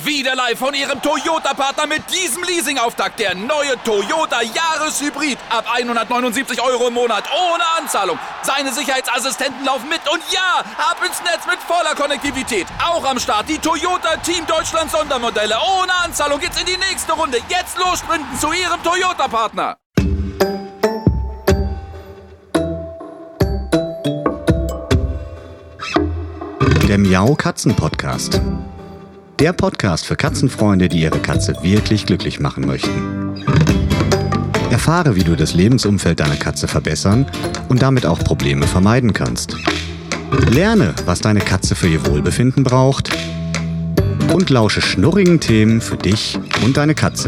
Wieder live von Ihrem Toyota-Partner mit diesem Leasing-Auftakt. Der neue Toyota Jahreshybrid. Ab 179 € im Monat. Ohne Anzahlung. Seine Sicherheitsassistenten laufen mit. Und ja, ab ins Netz mit voller Konnektivität. Auch am Start die Toyota Team Deutschland Sondermodelle. Ohne Anzahlung geht's in die nächste Runde. Jetzt los sprinten zu Ihrem Toyota-Partner. Der Miau-Katzen-Podcast. Der Podcast für Katzenfreunde, die ihre Katze wirklich glücklich machen möchten. Erfahre, wie du das Lebensumfeld deiner Katze verbessern und damit auch Probleme vermeiden kannst. Lerne, was deine Katze für ihr Wohlbefinden braucht und lausche schnurrigen Themen für dich und deine Katze.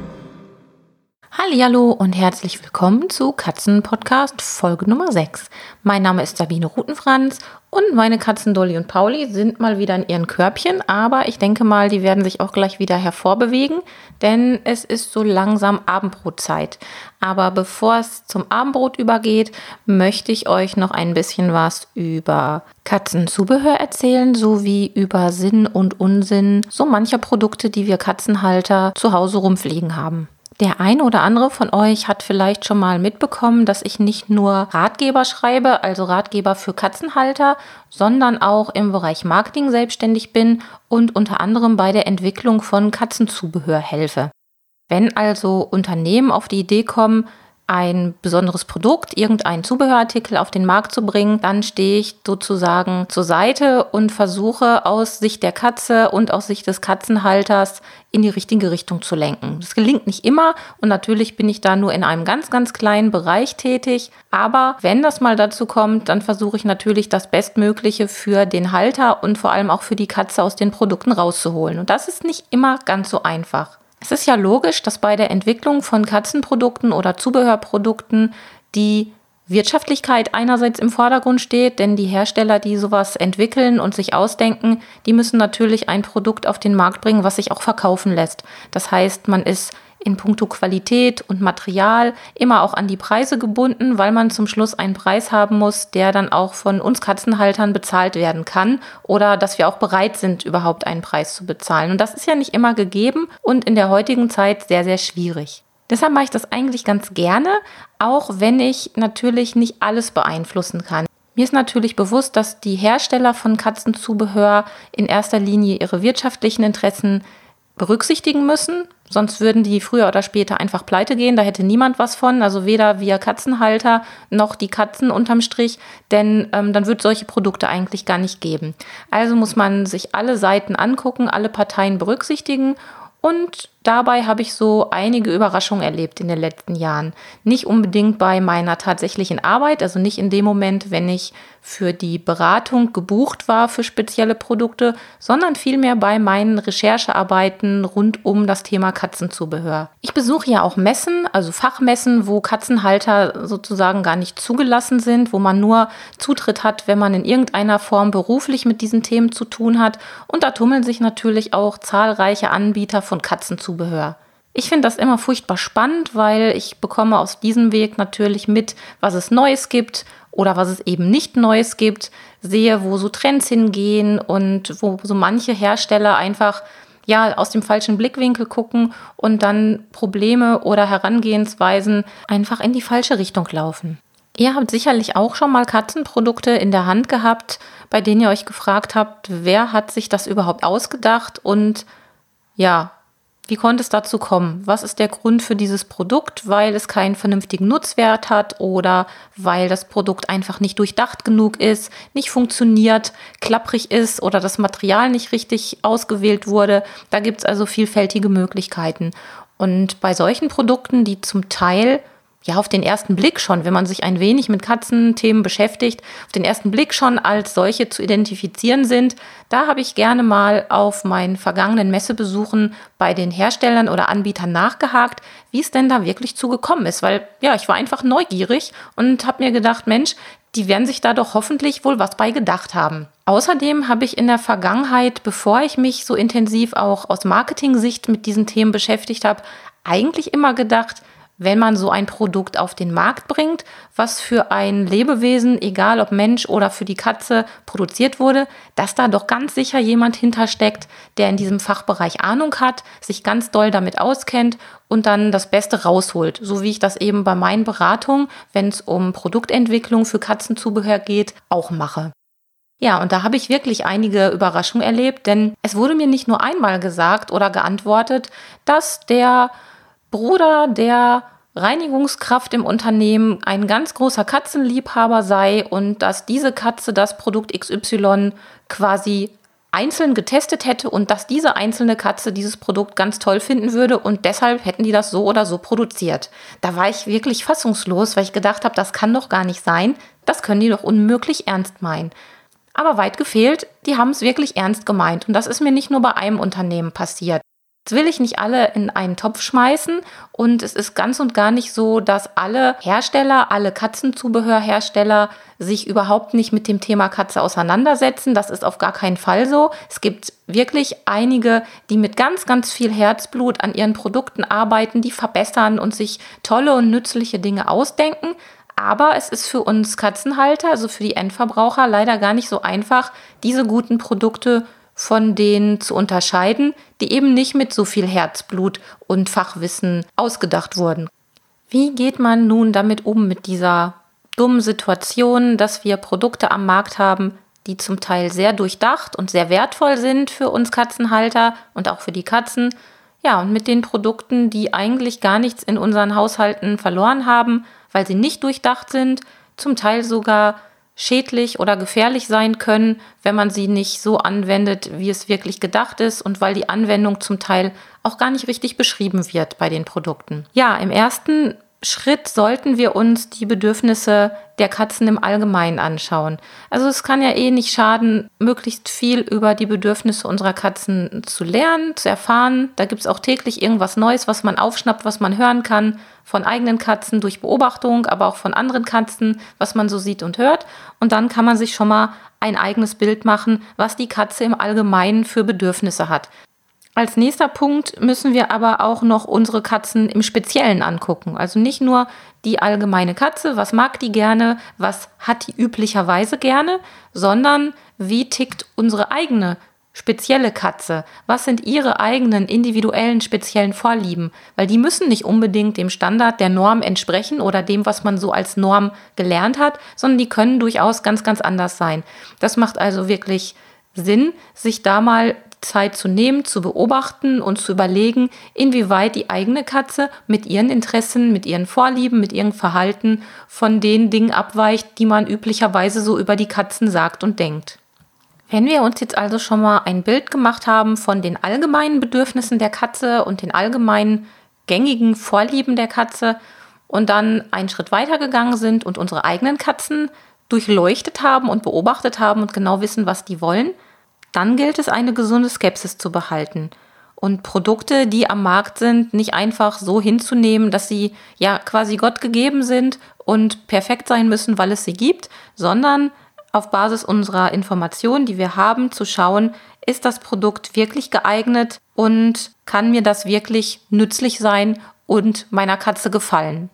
Hallihallo und herzlich willkommen zu Katzen-Podcast Folge Nummer 6. Mein Name ist Sabine Rutenfranz und meine Katzen Dolly und Pauli sind mal wieder in ihren Körbchen, aber ich denke mal, die werden sich auch gleich wieder hervorbewegen, denn es ist so langsam Abendbrotzeit. Aber bevor es zum Abendbrot übergeht, möchte ich euch noch ein bisschen was über Katzenzubehör erzählen, sowie über Sinn und Unsinn so mancher Produkte, die wir Katzenhalter zu Hause rumfliegen haben. Der eine oder andere von euch hat vielleicht schon mal mitbekommen, dass ich nicht nur Ratgeber schreibe, also Ratgeber für Katzenhalter, sondern auch im Bereich Marketing selbstständig bin und unter anderem bei der Entwicklung von Katzenzubehör helfe. Wenn also Unternehmen auf die Idee kommen, ein besonderes Produkt, irgendeinen Zubehörartikel auf den Markt zu bringen, dann stehe ich sozusagen zur Seite und versuche aus Sicht der Katze und aus Sicht des Katzenhalters in die richtige Richtung zu lenken. Das gelingt nicht immer und natürlich bin ich da nur in einem ganz, ganz kleinen Bereich tätig. Aber wenn das mal dazu kommt, dann versuche ich natürlich das Bestmögliche für den Halter und vor allem auch für die Katze aus den Produkten rauszuholen. Und das ist nicht immer ganz so einfach. Es ist ja logisch, dass bei der Entwicklung von Katzenprodukten oder Zubehörprodukten die Wirtschaftlichkeit einerseits im Vordergrund steht, denn die Hersteller, die sowas entwickeln und sich ausdenken, die müssen natürlich ein Produkt auf den Markt bringen, was sich auch verkaufen lässt. Das heißt, man ist in puncto Qualität und Material immer auch an die Preise gebunden, weil man zum Schluss einen Preis haben muss, der dann auch von uns Katzenhaltern bezahlt werden kann oder dass wir auch bereit sind, überhaupt einen Preis zu bezahlen. Und das ist ja nicht immer gegeben und in der heutigen Zeit sehr, sehr schwierig. Deshalb mache ich das eigentlich ganz gerne, auch wenn ich natürlich nicht alles beeinflussen kann. Mir ist natürlich bewusst, dass die Hersteller von Katzenzubehör in erster Linie ihre wirtschaftlichen Interessen berücksichtigen müssen, sonst würden die früher oder später einfach pleite gehen, da hätte niemand was von, also weder wir Katzenhalter noch die Katzen unterm Strich, denn dann wird es solche Produkte eigentlich gar nicht geben. Also muss man sich alle Seiten angucken, alle Parteien berücksichtigen und dabei habe ich so einige Überraschungen erlebt in den letzten Jahren. Nicht unbedingt bei meiner tatsächlichen Arbeit, also nicht in dem Moment, wenn ich für die Beratung gebucht war für spezielle Produkte, sondern vielmehr bei meinen Recherchearbeiten rund um das Thema Katzenzubehör. Ich besuche ja auch Messen, also Fachmessen, wo Katzenhalter sozusagen gar nicht zugelassen sind, wo man nur Zutritt hat, wenn man in irgendeiner Form beruflich mit diesen Themen zu tun hat. Und da tummeln sich natürlich auch zahlreiche Anbieter von Katzenzubehör. Ich finde das immer furchtbar spannend, weil ich bekomme aus diesem Weg natürlich mit, was es Neues gibt oder was es eben nicht Neues gibt, sehe, wo so Trends hingehen und wo so manche Hersteller einfach aus dem falschen Blickwinkel gucken und dann Probleme oder Herangehensweisen einfach in die falsche Richtung laufen. Ihr habt sicherlich auch schon mal Katzenprodukte in der Hand gehabt, bei denen ihr euch gefragt habt, wer hat sich das überhaupt ausgedacht und wie konnte es dazu kommen? Was ist der Grund für dieses Produkt? Weil es keinen vernünftigen Nutzwert hat oder weil das Produkt einfach nicht durchdacht genug ist, nicht funktioniert, klapprig ist oder das Material nicht richtig ausgewählt wurde. Da gibt es also vielfältige Möglichkeiten. Und bei solchen Produkten, die zum Teil auf den ersten Blick schon, wenn man sich ein wenig mit Katzenthemen beschäftigt, auf den ersten Blick schon als solche zu identifizieren sind, da habe ich gerne mal auf meinen vergangenen Messebesuchen bei den Herstellern oder Anbietern nachgehakt, wie es denn da wirklich zugekommen ist, weil ich war einfach neugierig und habe mir gedacht, Mensch, die werden sich da doch hoffentlich wohl was bei gedacht haben. Außerdem habe ich in der Vergangenheit, bevor ich mich so intensiv auch aus Marketing-Sicht mit diesen Themen beschäftigt habe, eigentlich immer gedacht, wenn man so ein Produkt auf den Markt bringt, was für ein Lebewesen, egal ob Mensch oder für die Katze, produziert wurde, dass da doch ganz sicher jemand hintersteckt, der in diesem Fachbereich Ahnung hat, sich ganz doll damit auskennt und dann das Beste rausholt. So wie ich das eben bei meinen Beratungen, wenn es um Produktentwicklung für Katzenzubehör geht, auch mache. Ja, und da habe ich wirklich einige Überraschungen erlebt, denn es wurde mir nicht nur einmal gesagt oder geantwortet, dass der Bruder der Reinigungskraft im Unternehmen ein ganz großer Katzenliebhaber sei und dass diese Katze das Produkt XY quasi einzeln getestet hätte und dass diese einzelne Katze dieses Produkt ganz toll finden würde und deshalb hätten die das so oder so produziert. Da war ich wirklich fassungslos, weil ich gedacht habe, das kann doch gar nicht sein, das können die doch unmöglich ernst meinen. Aber weit gefehlt, die haben es wirklich ernst gemeint und das ist mir nicht nur bei einem Unternehmen passiert. Jetzt will ich nicht alle in einen Topf schmeißen und es ist ganz und gar nicht so, dass alle Hersteller, alle Katzenzubehörhersteller sich überhaupt nicht mit dem Thema Katze auseinandersetzen. Das ist auf gar keinen Fall so. Es gibt wirklich einige, die mit ganz, ganz viel Herzblut an ihren Produkten arbeiten, die verbessern und sich tolle und nützliche Dinge ausdenken. Aber es ist für uns Katzenhalter, also für die Endverbraucher, leider gar nicht so einfach, diese guten Produkte von denen zu unterscheiden, die eben nicht mit so viel Herzblut und Fachwissen ausgedacht wurden. Wie geht man nun damit um, mit dieser dummen Situation, dass wir Produkte am Markt haben, die zum Teil sehr durchdacht und sehr wertvoll sind für uns Katzenhalter und auch für die Katzen? Ja, und mit den Produkten, die eigentlich gar nichts in unseren Haushalten verloren haben, weil sie nicht durchdacht sind, zum Teil sogar schädlich oder gefährlich sein können, wenn man sie nicht so anwendet, wie es wirklich gedacht ist und weil die Anwendung zum Teil auch gar nicht richtig beschrieben wird bei den Produkten. Ja, im ersten Schritt sollten wir uns die Bedürfnisse der Katzen im Allgemeinen anschauen. Also es kann ja nicht schaden, möglichst viel über die Bedürfnisse unserer Katzen zu lernen, zu erfahren. Da gibt es auch täglich irgendwas Neues, was man aufschnappt, was man hören kann, von eigenen Katzen durch Beobachtung, aber auch von anderen Katzen, was man so sieht und hört. Und dann kann man sich schon mal ein eigenes Bild machen, was die Katze im Allgemeinen für Bedürfnisse hat. Als nächster Punkt müssen wir aber auch noch unsere Katzen im Speziellen angucken. Also nicht nur die allgemeine Katze, was mag die gerne, was hat die üblicherweise gerne, sondern wie tickt unsere eigene spezielle Katze? Was sind ihre eigenen individuellen speziellen Vorlieben? Weil die müssen nicht unbedingt dem Standard der Norm entsprechen oder dem, was man so als Norm gelernt hat, sondern die können durchaus ganz, ganz anders sein. Das macht also wirklich Sinn, sich da mal Zeit zu nehmen, zu beobachten und zu überlegen, inwieweit die eigene Katze mit ihren Interessen, mit ihren Vorlieben, mit ihrem Verhalten von den Dingen abweicht, die man üblicherweise so über die Katzen sagt und denkt. Wenn wir uns jetzt also schon mal ein Bild gemacht haben von den allgemeinen Bedürfnissen der Katze und den allgemeinen gängigen Vorlieben der Katze und dann einen Schritt weiter gegangen sind und unsere eigenen Katzen durchleuchtet haben und beobachtet haben und genau wissen, was die wollen, dann gilt es, eine gesunde Skepsis zu behalten und Produkte, die am Markt sind, nicht einfach so hinzunehmen, dass sie ja quasi Gott gegeben sind und perfekt sein müssen, weil es sie gibt, sondern auf Basis unserer Informationen, die wir haben, zu schauen, ist das Produkt wirklich geeignet und kann mir das wirklich nützlich sein und meiner Katze gefallen.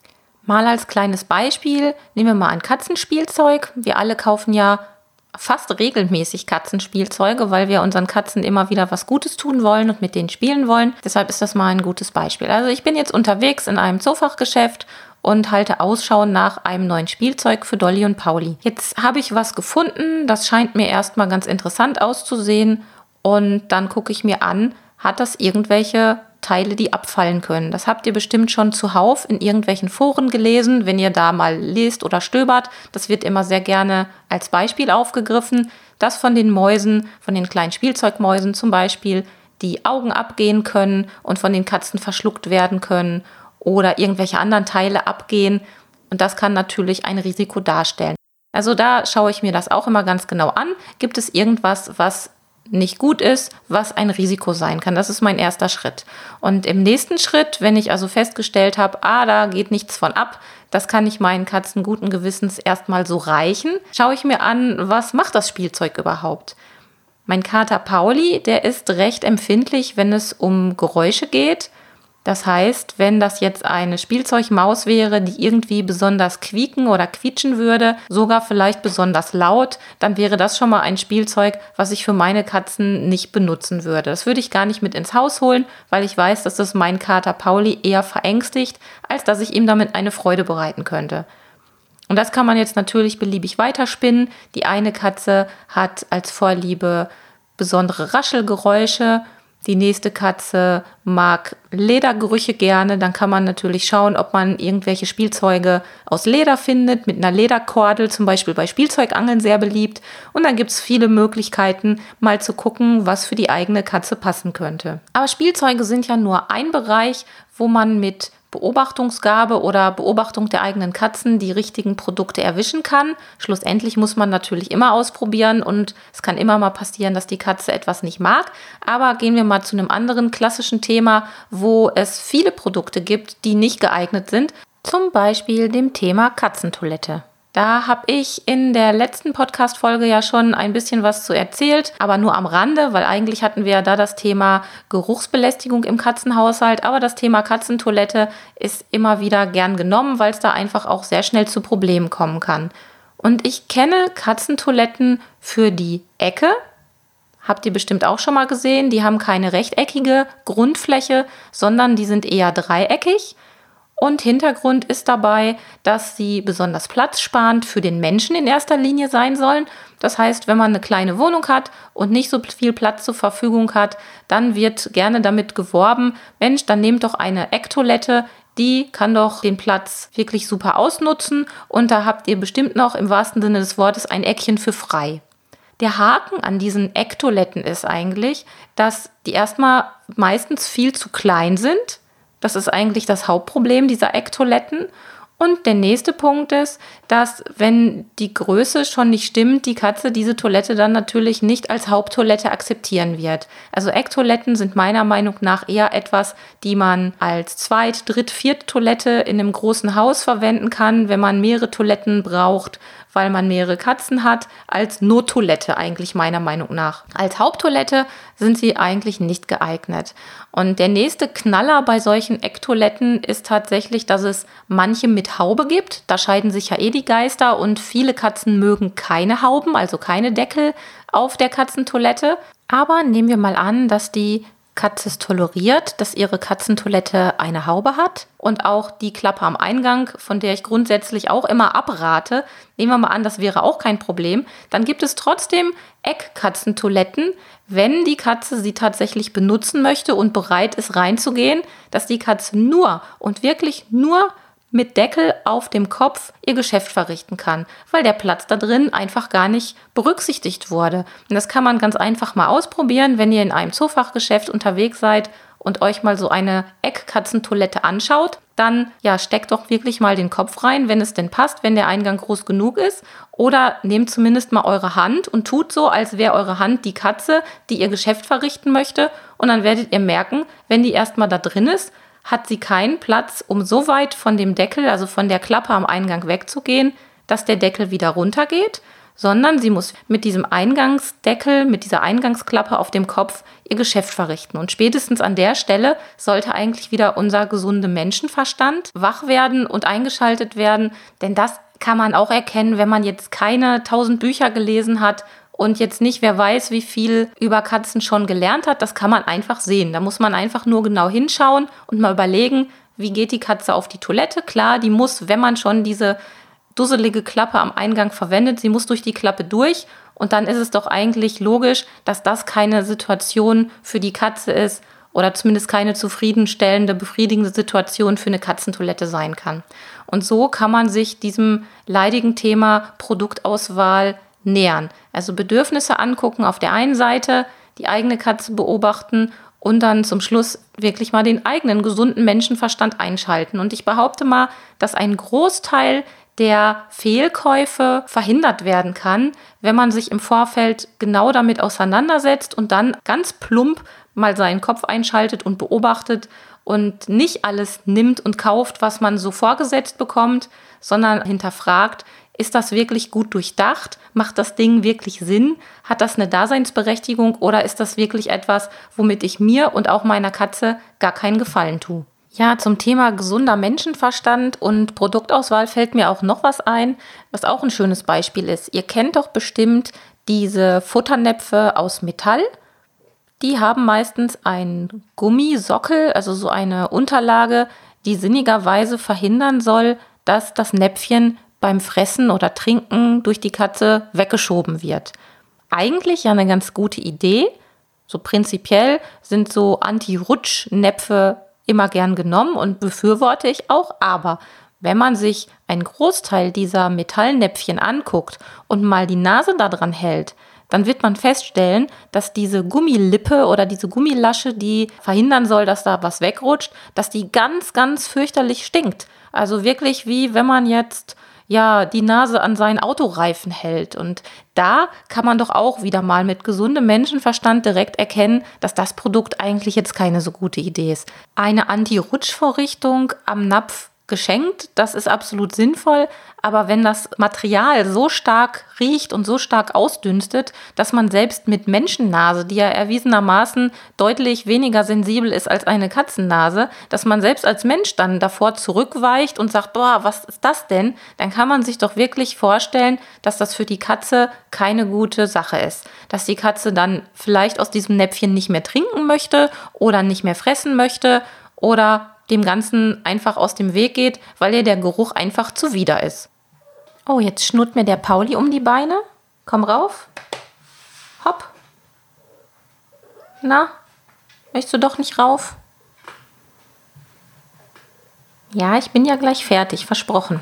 Mal als kleines Beispiel, nehmen wir mal ein Katzenspielzeug. Wir alle kaufen ja fast regelmäßig Katzenspielzeuge, weil wir unseren Katzen immer wieder was Gutes tun wollen und mit denen spielen wollen. Deshalb ist das mal ein gutes Beispiel. Also ich bin jetzt unterwegs in einem Zoofachgeschäft und halte Ausschau nach einem neuen Spielzeug für Dolly und Pauli. Jetzt habe ich was gefunden, das scheint mir erstmal ganz interessant auszusehen und dann gucke ich mir an, hat das irgendwelche Teile, die abfallen können. Das habt ihr bestimmt schon zuhauf in irgendwelchen Foren gelesen, wenn ihr da mal lest oder stöbert. Das wird immer sehr gerne als Beispiel aufgegriffen, dass von den Mäusen, von den kleinen Spielzeugmäusen zum Beispiel, die Augen abgehen können und von den Katzen verschluckt werden können oder irgendwelche anderen Teile abgehen. Und das kann natürlich ein Risiko darstellen. Also da schaue ich mir das auch immer ganz genau an. Gibt es irgendwas, was nicht gut ist, was ein Risiko sein kann. Das ist mein erster Schritt. Und im nächsten Schritt, wenn ich also festgestellt habe, da geht nichts von ab, das kann ich meinen Katzen guten Gewissens erstmal so reichen, schaue ich mir an, was macht das Spielzeug überhaupt? Mein Kater Pauli, der ist recht empfindlich, wenn es um Geräusche geht. Das heißt, wenn das jetzt eine Spielzeugmaus wäre, die irgendwie besonders quieken oder quietschen würde, sogar vielleicht besonders laut, dann wäre das schon mal ein Spielzeug, was ich für meine Katzen nicht benutzen würde. Das würde ich gar nicht mit ins Haus holen, weil ich weiß, dass das meinen Kater Pauli eher verängstigt, als dass ich ihm damit eine Freude bereiten könnte. Und das kann man jetzt natürlich beliebig weiterspinnen. Die eine Katze hat als Vorliebe besondere Raschelgeräusche. Die nächste Katze mag Ledergerüche gerne. Dann kann man natürlich schauen, ob man irgendwelche Spielzeuge aus Leder findet, mit einer Lederkordel, zum Beispiel bei Spielzeugangeln sehr beliebt. Und dann gibt es viele Möglichkeiten, mal zu gucken, was für die eigene Katze passen könnte. Aber Spielzeuge sind ja nur ein Bereich, wo man mit Beobachtungsgabe oder Beobachtung der eigenen Katzen die richtigen Produkte erwischen kann. Schlussendlich muss man natürlich immer ausprobieren und es kann immer mal passieren, dass die Katze etwas nicht mag. Aber gehen wir mal zu einem anderen klassischen Thema, wo es viele Produkte gibt, die nicht geeignet sind. Zum Beispiel dem Thema Katzentoilette. Da habe ich in der letzten Podcast-Folge ja schon ein bisschen was zu erzählt, aber nur am Rande, weil eigentlich hatten wir ja da das Thema Geruchsbelästigung im Katzenhaushalt, aber das Thema Katzentoilette ist immer wieder gern genommen, weil es da einfach auch sehr schnell zu Problemen kommen kann. Und ich kenne Katzentoiletten für die Ecke, habt ihr bestimmt auch schon mal gesehen, die haben keine rechteckige Grundfläche, sondern die sind eher dreieckig. Und Hintergrund ist dabei, dass sie besonders platzsparend für den Menschen in erster Linie sein sollen. Das heißt, wenn man eine kleine Wohnung hat und nicht so viel Platz zur Verfügung hat, dann wird gerne damit geworben, Mensch, dann nehmt doch eine Ecktoilette, die kann doch den Platz wirklich super ausnutzen und da habt ihr bestimmt noch im wahrsten Sinne des Wortes ein Eckchen für frei. Der Haken an diesen Ecktoiletten ist eigentlich, dass die erstmal meistens viel zu klein sind. Das ist eigentlich das Hauptproblem dieser Ecktoiletten. Und der nächste Punkt ist, dass, wenn die Größe schon nicht stimmt, die Katze diese Toilette dann natürlich nicht als Haupttoilette akzeptieren wird. Also Ecktoiletten sind meiner Meinung nach eher etwas, die man als Zweit-, Dritt-, Viert-Toilette in einem großen Haus verwenden kann, wenn man mehrere Toiletten braucht, weil man mehrere Katzen hat, als Nottoilette eigentlich meiner Meinung nach. Als Haupttoilette sind sie eigentlich nicht geeignet. Und der nächste Knaller bei solchen Ecktoiletten ist tatsächlich, dass es manche mit Haube gibt. Da scheiden sich ja die Geister und viele Katzen mögen keine Hauben, also keine Deckel auf der Katzentoilette. Aber nehmen wir mal an, dass die Katze es toleriert, dass ihre Katzentoilette eine Haube hat und auch die Klappe am Eingang, von der ich grundsätzlich auch immer abrate, nehmen wir mal an, das wäre auch kein Problem, dann gibt es trotzdem Eckkatzentoiletten, wenn die Katze sie tatsächlich benutzen möchte und bereit ist reinzugehen, dass die Katze nur und wirklich nur mit Deckel auf dem Kopf ihr Geschäft verrichten kann, weil der Platz da drin einfach gar nicht berücksichtigt wurde. Und das kann man ganz einfach mal ausprobieren, wenn ihr in einem Zoofachgeschäft unterwegs seid und euch mal so eine Eckkatzentoilette anschaut, dann steckt doch wirklich mal den Kopf rein, wenn es denn passt, wenn der Eingang groß genug ist. Oder nehmt zumindest mal eure Hand und tut so, als wäre eure Hand die Katze, die ihr Geschäft verrichten möchte. Und dann werdet ihr merken, wenn die erstmal da drin ist, hat sie keinen Platz, um so weit von dem Deckel, also von der Klappe am Eingang wegzugehen, dass der Deckel wieder runtergeht, sondern sie muss mit diesem Eingangsdeckel, mit dieser Eingangsklappe auf dem Kopf ihr Geschäft verrichten. Und spätestens an der Stelle sollte eigentlich wieder unser gesunder Menschenverstand wach werden und eingeschaltet werden, denn das kann man auch erkennen, wenn man jetzt keine 1000 Bücher gelesen hat und jetzt nicht, wer weiß, wie viel über Katzen schon gelernt hat, das kann man einfach sehen. Da muss man einfach nur genau hinschauen und mal überlegen, wie geht die Katze auf die Toilette. Klar, die muss, wenn man schon diese dusselige Klappe am Eingang verwendet, sie muss durch die Klappe durch. Und dann ist es doch eigentlich logisch, dass das keine Situation für die Katze ist oder zumindest keine zufriedenstellende, befriedigende Situation für eine Katzentoilette sein kann. Und so kann man sich diesem leidigen Thema Produktauswahl nähern. Also Bedürfnisse angucken auf der einen Seite, die eigene Katze beobachten und dann zum Schluss wirklich mal den eigenen gesunden Menschenverstand einschalten. Und ich behaupte mal, dass ein Großteil der Fehlkäufe verhindert werden kann, wenn man sich im Vorfeld genau damit auseinandersetzt und dann ganz plump mal seinen Kopf einschaltet und beobachtet und nicht alles nimmt und kauft, was man so vorgesetzt bekommt, sondern hinterfragt, ist das wirklich gut durchdacht? Macht das Ding wirklich Sinn? Hat das eine Daseinsberechtigung oder ist das wirklich etwas, womit ich mir und auch meiner Katze gar keinen Gefallen tue? Ja, zum Thema gesunder Menschenverstand und Produktauswahl fällt mir auch noch was ein, was auch ein schönes Beispiel ist. Ihr kennt doch bestimmt diese Futternäpfe aus Metall. Die haben meistens einen Gummisockel, also so eine Unterlage, die sinnigerweise verhindern soll, dass das Näpfchen beim Fressen oder Trinken durch die Katze weggeschoben wird. Eigentlich ja eine ganz gute Idee. So prinzipiell sind so Anti-Rutsch-Näpfe immer gern genommen und befürworte ich auch. Aber wenn man sich einen Großteil dieser Metallnäpfchen anguckt und mal die Nase da dran hält, dann wird man feststellen, dass diese Gummilippe oder diese Gummilasche, die verhindern soll, dass da was wegrutscht, dass die ganz, ganz fürchterlich stinkt. Also wirklich wie wenn man jetzt die Nase an seinen Autoreifen hält. Und da kann man doch auch wieder mal mit gesundem Menschenverstand direkt erkennen, dass das Produkt eigentlich jetzt keine so gute Idee ist. Eine Anti-Rutsch-Vorrichtung am Napf geschenkt, das ist absolut sinnvoll, aber wenn das Material so stark riecht und so stark ausdünstet, dass man selbst mit Menschennase, die ja erwiesenermaßen deutlich weniger sensibel ist als eine Katzennase, dass man selbst als Mensch dann davor zurückweicht und sagt, boah, was ist das denn? Dann kann man sich doch wirklich vorstellen, dass das für die Katze keine gute Sache ist. Dass die Katze dann vielleicht aus diesem Näpfchen nicht mehr trinken möchte oder nicht mehr fressen möchte oder dem Ganzen einfach aus dem Weg geht, weil ihr der Geruch einfach zuwider ist. Oh, jetzt schnurrt mir der Pauli um die Beine. Komm rauf. Hopp. Na, möchtest du doch nicht rauf? Ja, ich bin ja gleich fertig, versprochen.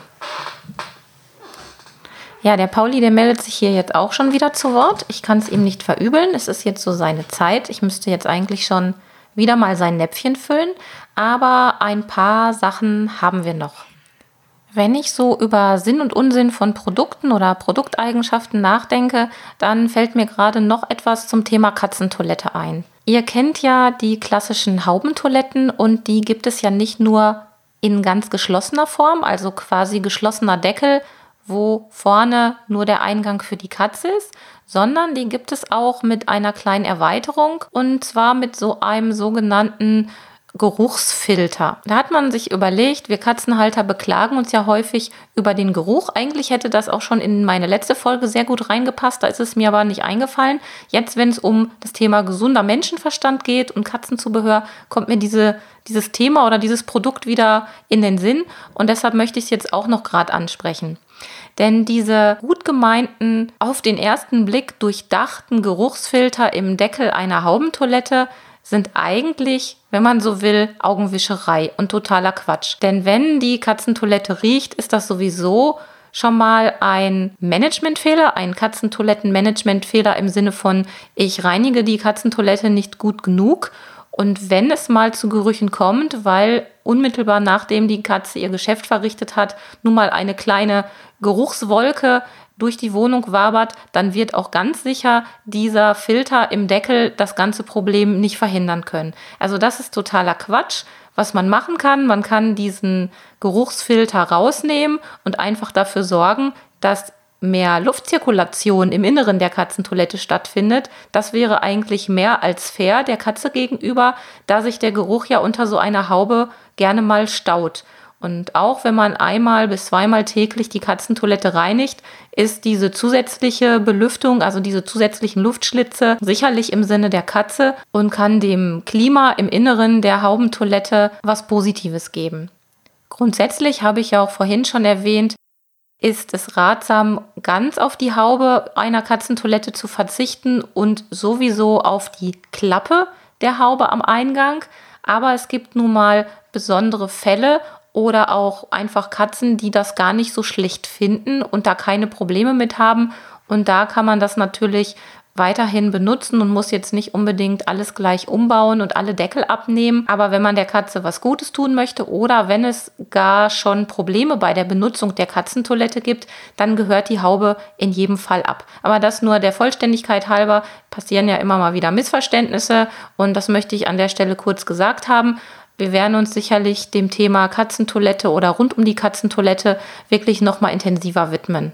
Ja, der Pauli, der meldet sich hier jetzt auch schon wieder zu Wort. Ich kann es ihm nicht verübeln. Es ist jetzt so seine Zeit. Ich müsste jetzt eigentlich schon wieder mal sein Näpfchen füllen, aber ein paar Sachen haben wir noch. Wenn ich so über Sinn und Unsinn von Produkten oder Produkteigenschaften nachdenke, dann fällt mir gerade noch etwas zum Thema Katzentoilette ein. Ihr kennt ja die klassischen Haubentoiletten und die gibt es ja nicht nur in ganz geschlossener Form, also quasi geschlossener Deckel, wo vorne nur der Eingang für die Katze ist, sondern die gibt es auch mit einer kleinen Erweiterung und zwar mit so einem sogenannten Geruchsfilter. Da hat man sich überlegt, wir Katzenhalter beklagen uns ja häufig über den Geruch. Eigentlich hätte das auch schon in meine letzte Folge sehr gut reingepasst, da ist es mir aber nicht eingefallen. Jetzt, wenn es um das Thema gesunder Menschenverstand geht und Katzenzubehör, kommt mir dieses Thema oder dieses Produkt wieder in den Sinn und deshalb möchte ich es jetzt auch noch gerade ansprechen. Denn diese gut gemeinten, auf den ersten Blick durchdachten Geruchsfilter im Deckel einer Haubentoilette sind eigentlich, wenn man so will, Augenwischerei und totaler Quatsch. Denn wenn die Katzentoilette riecht, ist das sowieso schon mal ein Managementfehler, ein Katzentoiletten-Managementfehler im Sinne von, ich reinige die Katzentoilette nicht gut genug. Und wenn es mal zu Gerüchen kommt, weil unmittelbar nachdem die Katze ihr Geschäft verrichtet hat, nun mal eine kleine Geruchswolke durch die Wohnung wabert, dann wird auch ganz sicher dieser Filter im Deckel das ganze Problem nicht verhindern können. Also das ist totaler Quatsch. Was man machen kann, man kann diesen Geruchsfilter rausnehmen und einfach dafür sorgen, dass mehr Luftzirkulation im Inneren der Katzentoilette stattfindet. Das wäre eigentlich mehr als fair der Katze gegenüber, da sich der Geruch ja unter so einer Haube gerne mal staut. Und auch wenn man 1- bis 2-mal täglich die Katzentoilette reinigt, ist diese zusätzliche Belüftung, also diese zusätzlichen Luftschlitze, sicherlich im Sinne der Katze und kann dem Klima im Inneren der Haubentoilette was Positives geben. Grundsätzlich habe ich ja auch vorhin schon erwähnt, ist es ratsam, ganz auf die Haube einer Katzentoilette zu verzichten und sowieso auf die Klappe der Haube am Eingang. Aber es gibt nun mal besondere Fälle oder auch einfach Katzen, die das gar nicht so schlecht finden und da keine Probleme mit haben. Und da kann man das natürlich weiterhin benutzen und muss jetzt nicht unbedingt alles gleich umbauen und alle Deckel abnehmen. Aber wenn man der Katze was Gutes tun möchte oder wenn es gar schon Probleme bei der Benutzung der Katzentoilette gibt, dann gehört die Haube in jedem Fall ab. Aber das nur der Vollständigkeit halber, passieren ja immer mal wieder Missverständnisse und das möchte ich an der Stelle kurz gesagt haben. Wir werden uns sicherlich dem Thema Katzentoilette oder rund um die Katzentoilette wirklich nochmal intensiver widmen.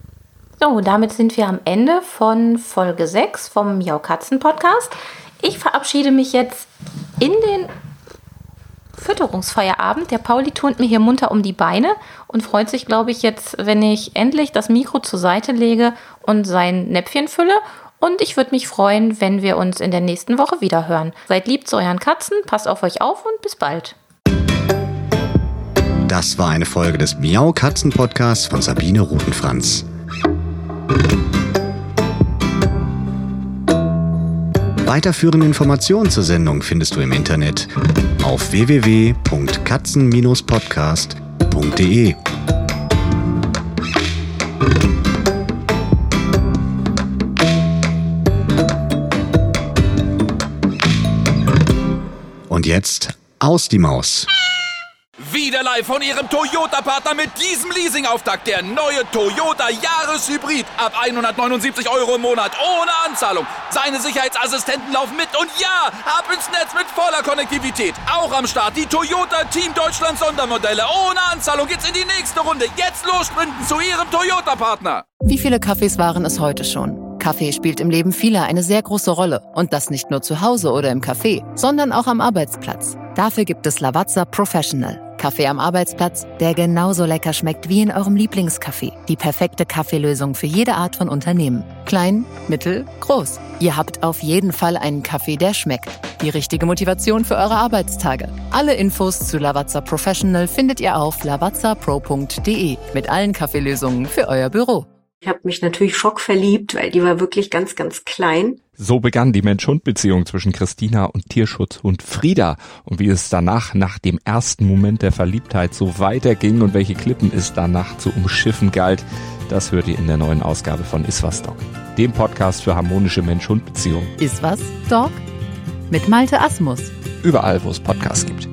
So, damit sind wir am Ende von Folge 6 vom Miau Katzen Podcast. Ich verabschiede mich jetzt in den Fütterungsfeierabend. Der Pauli turnt mir hier munter um die Beine und freut sich, glaube ich, jetzt, wenn ich endlich das Mikro zur Seite lege und sein Näpfchen fülle. Und ich würde mich freuen, wenn wir uns in der nächsten Woche wieder hören. Seid lieb zu euren Katzen, passt auf euch auf und bis bald. Das war eine Folge des Miau Katzen Podcasts von Sabine Rutenfranz. Weiterführende Informationen zur Sendung findest du im Internet auf www.katzen-podcast.de. Und jetzt aus die Maus. Wieder live von Ihrem Toyota-Partner mit diesem Leasing-Auftakt. Der neue Toyota Jahreshybrid. Ab 179 € im Monat. Ohne Anzahlung. Seine Sicherheitsassistenten laufen mit. Und ja, ab ins Netz mit voller Konnektivität. Auch am Start die Toyota Team Deutschland Sondermodelle. Ohne Anzahlung geht's in die nächste Runde. Jetzt los sprinten zu Ihrem Toyota-Partner. Wie viele Kaffees waren es heute schon? Kaffee spielt im Leben vieler eine sehr große Rolle. Und das nicht nur zu Hause oder im Café, sondern auch am Arbeitsplatz. Dafür gibt es Lavazza Professional. Kaffee am Arbeitsplatz, der genauso lecker schmeckt wie in eurem Lieblingscafé. Die perfekte Kaffeelösung für jede Art von Unternehmen. Klein, mittel, groß. Ihr habt auf jeden Fall einen Kaffee, der schmeckt. Die richtige Motivation für eure Arbeitstage. Alle Infos zu Lavazza Professional findet ihr auf lavazzapro.de mit allen Kaffeelösungen für euer Büro. Ich habe mich natürlich schockverliebt, weil die war wirklich ganz, ganz klein. So begann die Mensch-Hund-Beziehung zwischen Christina und Tierschutzhund Frieda. Und wie es danach, nach dem ersten Moment der Verliebtheit, so weiterging und welche Klippen es danach zu umschiffen galt, das hört ihr in der neuen Ausgabe von Iswas Dog, dem Podcast für harmonische Mensch-Hund-Beziehungen. Iswas Dog? Mit Malte Asmus. Überall, wo es Podcasts gibt.